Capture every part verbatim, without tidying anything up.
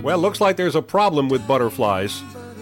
Well, looks like there's a problem with butterflies,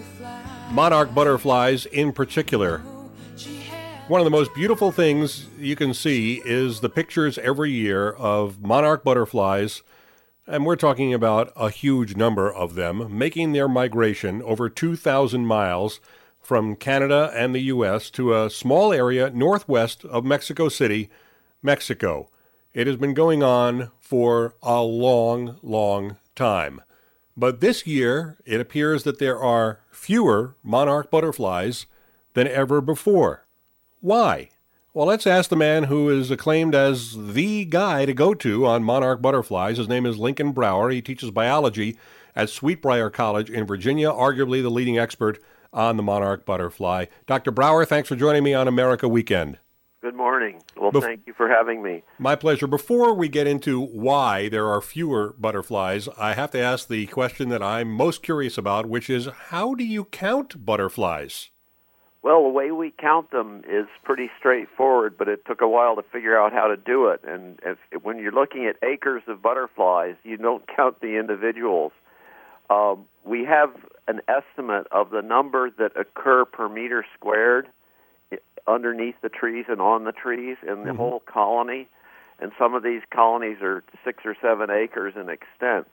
monarch butterflies in particular. One of the most beautiful things you can see is the pictures every year of monarch butterflies, and we're talking about a huge number of them, making their migration over two thousand miles from Canada and the U S to a small area northwest of Mexico City, Mexico. It has been going on for a long, long time. But this year, it appears that there are fewer monarch butterflies than ever before. Why? Well, let's ask the man who is acclaimed as the guy to go to on monarch butterflies. His name is Lincoln Brower. He teaches biology at Sweetbriar College in Virginia, arguably the leading expert on the monarch butterfly. Doctor Brower, thanks for joining me on America Weekend. Good morning. Well, Bef- thank you for having me. My pleasure. Before we get into why there are fewer butterflies, I have to ask the question that I'm most curious about, which is, how do you count butterflies? Well, the way we count them is pretty straightforward, but it took a while to figure out how to do it. And if, when you're looking at acres of butterflies, you don't count the individuals. Um, we have an estimate of the number that occur per meter squared underneath the trees and on the trees in the mm-hmm. whole colony. And some of these colonies are six or seven acres in extent.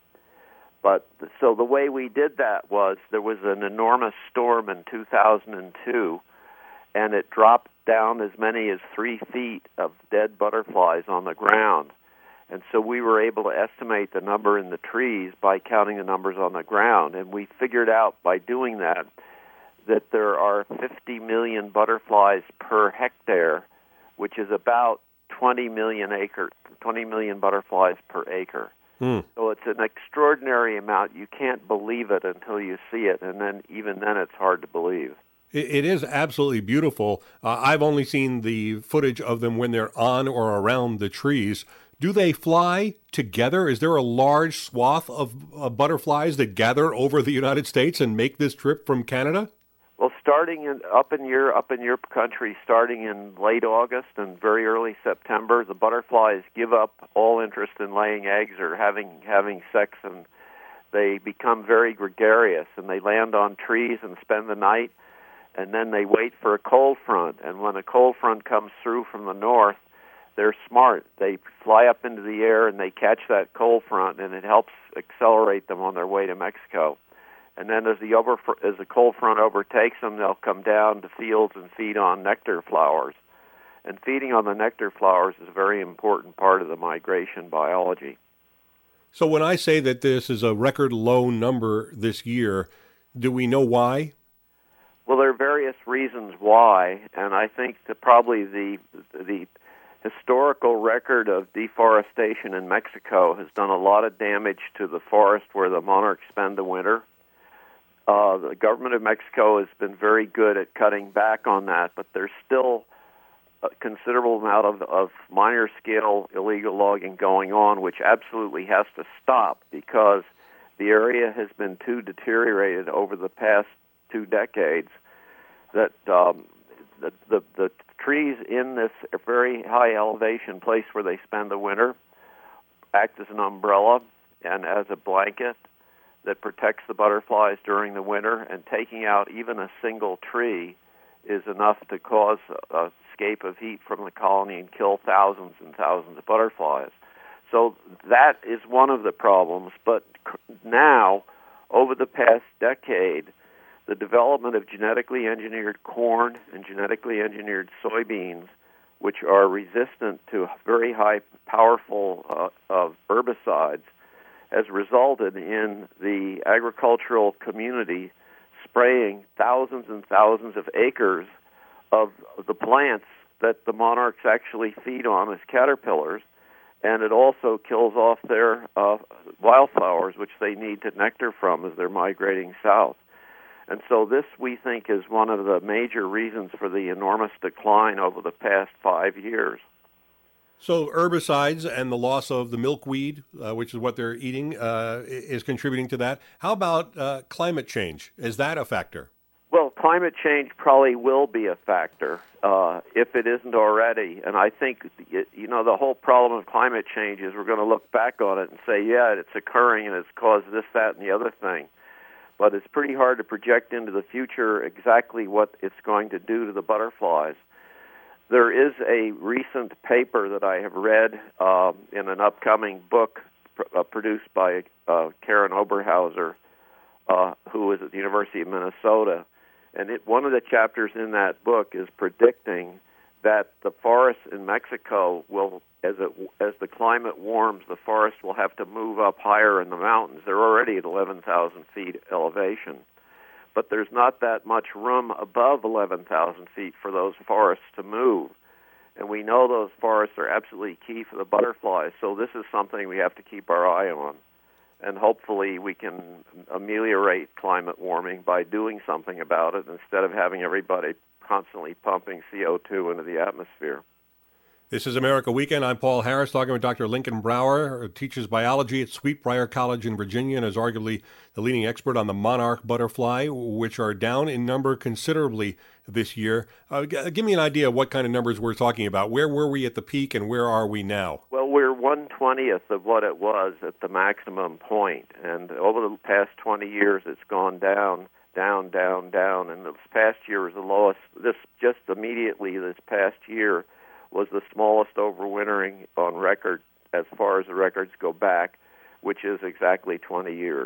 But so the way we did that was there was an enormous storm in two thousand two, and it dropped down as many as three feet of dead butterflies on the ground. And so we were able to estimate the number in the trees by counting the numbers on the ground. And we figured out by doing that that there are fifty million butterflies per hectare, which is about twenty million acre, twenty million butterflies per acre. Hmm. So it's an extraordinary amount. You can't believe it until you see it, and then even then it's hard to believe. It, it is absolutely beautiful. Uh, I've only seen the footage of them when they're on or around the trees. Do they fly together? Is there a large swath of uh, butterflies that gather over the United States and make this trip from Canada? Well, starting in, up in your up in your country, starting in late August and very early September, the butterflies give up all interest in laying eggs or having having sex, and they become very gregarious, and they land on trees and spend the night, and then they wait for a cold front. And when a cold front comes through from the north, they're smart. They fly up into the air and they catch that cold front, and it helps accelerate them on their way to Mexico. And then as the over, as the cold front overtakes them, they'll come down to fields and feed on nectar flowers. And feeding on the nectar flowers is a very important part of the migration biology. So when I say that this is a record low number this year, do we know why? Well, there are various reasons why, and I think that probably the the historical record of deforestation in Mexico has done a lot of damage to the forest where the monarchs spend the winter. Uh, the government of Mexico has been very good at cutting back on that, but there's still a considerable amount of, of minor-scale illegal logging going on, which absolutely has to stop because the area has been too deteriorated over the past two decades that um, the, the, the trees in this very high elevation place where they spend the winter act as an umbrella and as a blanket that protects the butterflies during the winter, and taking out even a single tree is enough to cause a escape of heat from the colony and kill thousands and thousands of butterflies. So that is one of the problems. But now, over the past decade, the development of genetically engineered corn and genetically engineered soybeans, which are resistant to very high, powerful uh, of herbicides, has resulted in the agricultural community spraying thousands and thousands of acres of the plants that the monarchs actually feed on as caterpillars, and it also kills off their uh, wildflowers, which they need to nectar from as they're migrating south. And so this, we think, is one of the major reasons for the enormous decline over the past five years. So herbicides and the loss of the milkweed, uh, which is what they're eating, uh, is contributing to that. How about uh, climate change? Is that a factor? Well, climate change probably will be a factor uh, if it isn't already. And I think, you know, the whole problem of climate change is we're going to look back on it and say, yeah, it's occurring and it's caused this, that, and the other thing. But it's pretty hard to project into the future exactly what it's going to do to the butterflies. There is a recent paper that I have read uh, in an upcoming book pr- uh, produced by uh, Karen Oberhauser, uh, who is at the University of Minnesota. And it, one of the chapters in that book is predicting that the forests in Mexico will, as it, as the climate warms, the forest will have to move up higher in the mountains. They're already at eleven thousand feet elevation. But there's not that much room above eleven thousand feet for those forests to move. And we know those forests are absolutely key for the butterflies, so this is something we have to keep our eye on. And hopefully we can ameliorate climate warming by doing something about it instead of having everybody constantly pumping C O two into the atmosphere. This is America Weekend. I'm Paul Harris, talking with Doctor Lincoln Brower, who teaches biology at Sweetbriar College in Virginia and is arguably the leading expert on the monarch butterfly, which are down in number considerably this year. Uh, g- give me an idea of what kind of numbers we're talking about. Where were we at the peak and where are we now? Well, we're one twentieth of what it was at the maximum point, and over the past twenty years it's gone down, down, down, down, and this past year was the lowest. This just immediately this past year was the smallest overwintering on record as far as the records go back, which is exactly twenty years.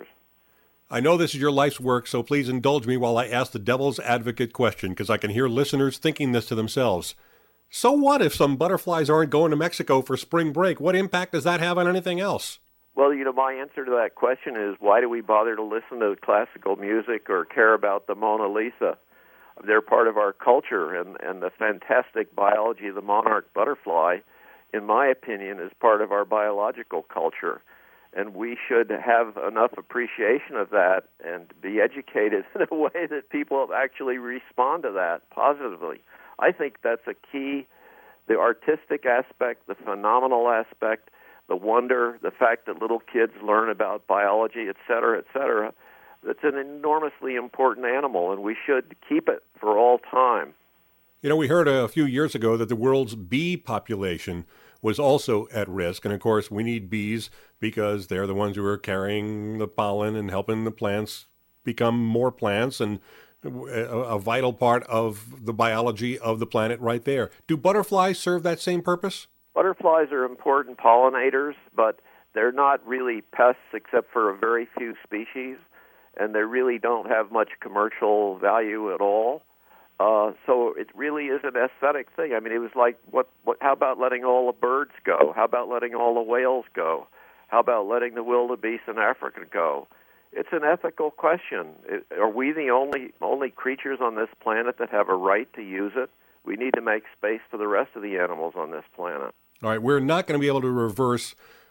I know this is your life's work, so please indulge me while I ask the devil's advocate question, because I can hear listeners thinking this to themselves. So what if some butterflies aren't going to Mexico for spring break? What impact does that have on anything else? Well, you know, my answer to that question is, why do we bother to listen to classical music or care about the Mona Lisa? They're part of our culture, and, and the fantastic biology of the monarch butterfly, in my opinion, is part of our biological culture. And we should have enough appreciation of that and be educated in a way that people actually respond to that positively. I think that's a key, the artistic aspect, the phenomenal aspect, the wonder, the fact that little kids learn about biology, et cetera, et cetera. It's an enormously important animal, and we should keep it for all time. You know, we heard a few years ago that the world's bee population was also at risk. And, of course, we need bees because they're the ones who are carrying the pollen and helping the plants become more plants, and a, a vital part of the biology of the planet right there. Do butterflies serve that same purpose? Butterflies are important pollinators, but they're not really pests except for a very few species, and they really don't have much commercial value at all. Uh, so it really is an aesthetic thing. I mean, it was like, what, what? How about letting all the birds go? How about letting all the whales go? How about letting the wildebeest in Africa go? It's an ethical question. It, are we the only only creatures on this planet that have a right to use it? We need to make space for the rest of the animals on this planet. All right, we're not going to be able to reverse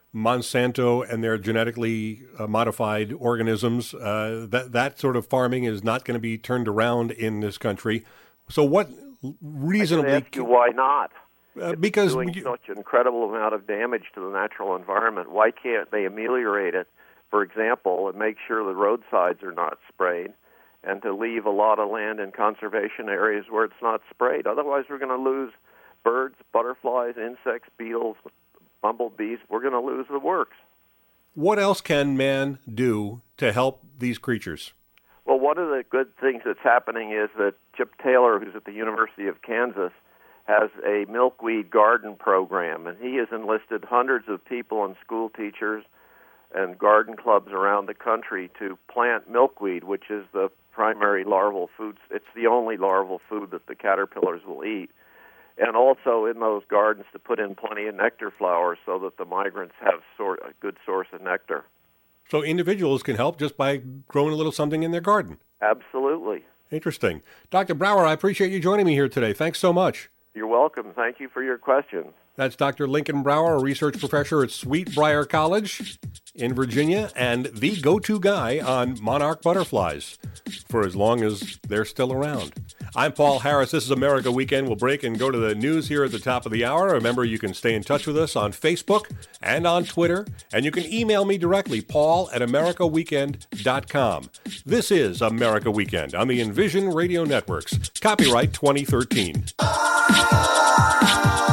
Monsanto and their genetically uh, modified organisms. Uh, that that sort of farming is not going to be turned around in this country. So what reasonably... I can ask you why not? Uh, because... It's doing you, such an incredible amount of damage to the natural environment. Why can't they ameliorate it, for example, and make sure the roadsides are not sprayed, and to leave a lot of land in conservation areas where it's not sprayed? Otherwise, we're going to lose birds, butterflies, insects, beetles, bumblebees. We're going to lose the works. What else can man do to help these creatures? Well, one of the good things that's happening is that Chip Taylor, who's at the University of Kansas, has a milkweed garden program, and he has enlisted hundreds of people and school teachers and garden clubs around the country to plant milkweed, which is the primary larval food. It's the only larval food that the caterpillars will eat. And also in those gardens to put in plenty of nectar flowers so that the migrants have sort a good source of nectar. So individuals can help just by growing a little something in their garden. Absolutely. Interesting. Doctor Brower, I appreciate you joining me here today. Thanks so much. You're welcome. Thank you for your questions. That's Doctor Lincoln Brower, a research professor at Sweetbriar College in Virginia and the go-to guy on monarch butterflies for as long as they're still around. I'm Paul Harris. This is America Weekend. We'll break and go to the news here at the top of the hour. Remember, you can stay in touch with us on Facebook and on Twitter, and you can email me directly, paul at america weekend dot com. This is America Weekend on the Envision Radio Networks. Copyright twenty thirteen.